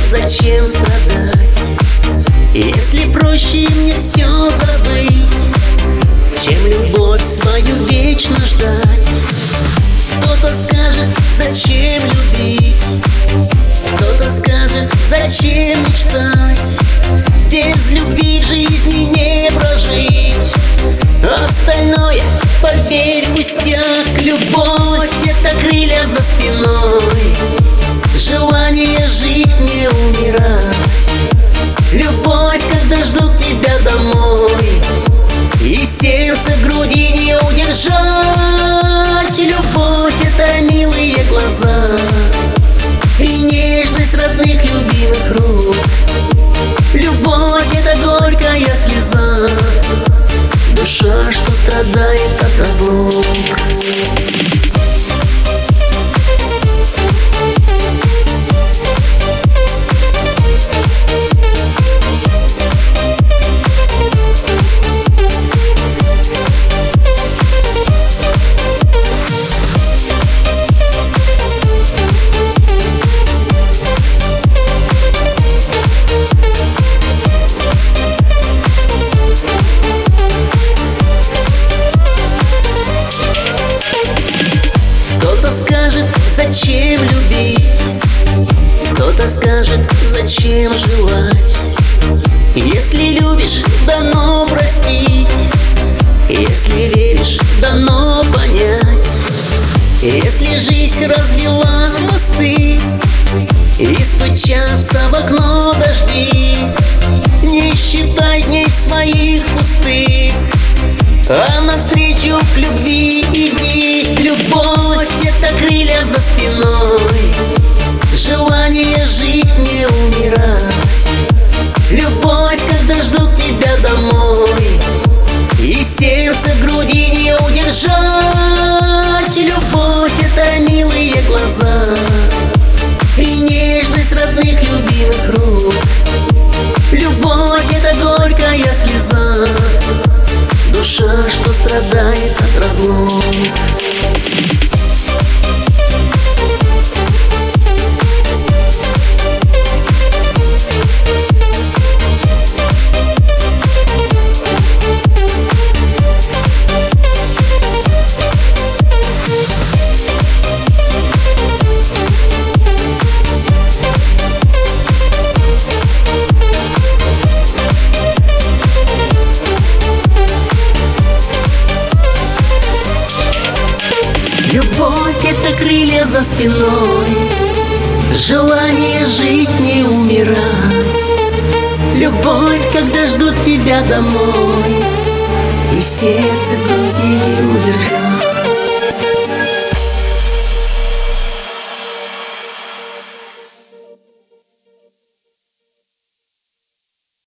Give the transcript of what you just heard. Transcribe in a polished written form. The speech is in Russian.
зачем страдать, если проще мне все забыть, чем любовь свою вечно ждать? Кто-то скажет, зачем любить, кто-то скажет, зачем мечтать, без любви в жизни не прожить. Остальное, поверь, пустяк. Любовь — это крылья за спиной, желание жить, не умирать. Любовь, когда ждут тебя домой, и сердце в груди не удержать. Любовь — это милые глаза и нежность родных любимых рук. Любовь — это горькая слеза, душа, что страдает от разлук. Кто-то скажет, зачем любить, кто-то скажет, зачем желать. Если любишь, дано простить, если веришь, дано понять. Если жизнь развела мосты и стучатся в окно дожди, не считай дней своих пустых, а навстречу к любви иди. Любовь — это крылья за спиной, желание жить, не умирать. Любовь, когда ждут тебя домой, и сердце в груди не удержать. Любовь — это милые глаза и нежность родных любимых рук. Любовь — это горькая слеза, душа, что страдает от разлук. Любовь — это крылья за спиной, желание жить, не умирать. Любовь, когда ждут тебя домой, и сердце в груди не удержать.